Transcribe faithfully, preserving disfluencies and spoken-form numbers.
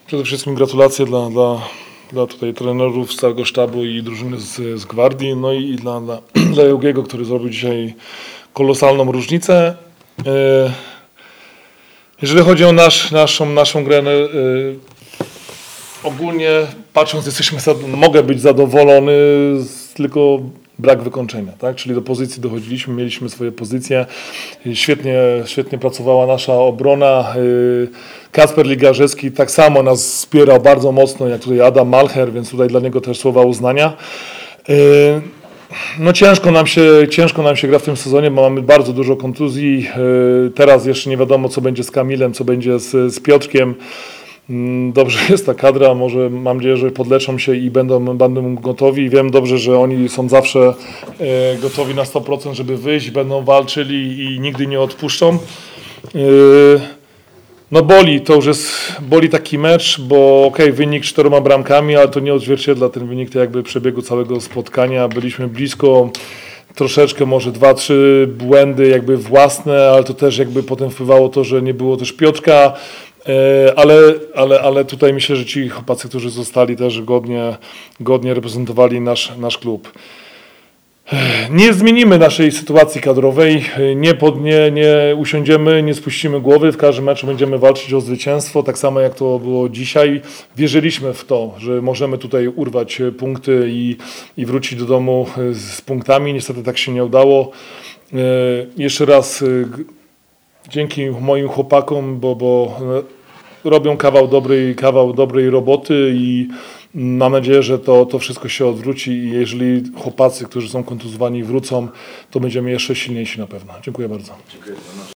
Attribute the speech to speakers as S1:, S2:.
S1: Przede wszystkim gratulacje dla, dla, dla tutaj trenerów z całego sztabu i drużyny z, z Gwardii, no i dla, dla, dla Eugiego, który zrobił dzisiaj kolosalną różnicę. Jeżeli chodzi o nasz, naszą, naszą grę, ogólnie patrząc, jesteśmy, mogę być zadowolony, z, tylko brak wykończenia, tak? Czyli do pozycji dochodziliśmy, mieliśmy swoje pozycje, świetnie, świetnie pracowała nasza obrona. Kacper Ligarzewski tak samo nas wspierał bardzo mocno, jak tutaj Adam Malcher, więc tutaj dla niego też słowa uznania. No ciężko nam się, ciężko nam się gra w tym sezonie, bo mamy bardzo dużo kontuzji. Teraz jeszcze nie wiadomo, co będzie z Kamilem, co będzie z, z Piotrkiem. Dobrze jest ta kadra, może mam nadzieję, że podleczą się i będą, będą gotowi. Wiem dobrze, że oni są zawsze gotowi na sto procent, żeby wyjść, będą walczyli i nigdy nie odpuszczą. No boli, to już jest, boli taki mecz, bo okej, okay, wynik czteroma bramkami, ale to nie odzwierciedla ten wynik to jakby przebiegu całego spotkania. Byliśmy blisko, troszeczkę może dwa, trzy błędy jakby własne, ale to też jakby potem wpływało to, że nie było też Piotrka, ale, ale, ale tutaj myślę, że ci chłopacy, którzy zostali też godnie, godnie reprezentowali nasz, nasz klub. Nie zmienimy naszej sytuacji kadrowej, nie, pod, nie, nie usiądziemy, nie spuścimy głowy, w każdym meczu będziemy walczyć o zwycięstwo, tak samo jak to było dzisiaj. Wierzyliśmy w to, że możemy tutaj urwać punkty i, i wrócić do domu z punktami, niestety tak się nie udało. Jeszcze raz dzięki moim chłopakom, bo, bo robią kawał dobrej, kawał dobrej roboty i mam nadzieję, że to, to wszystko się odwróci i jeżeli chłopacy, którzy są kontuzjowani, wrócą, to będziemy jeszcze silniejsi na pewno. Dziękuję bardzo. Dziękuję.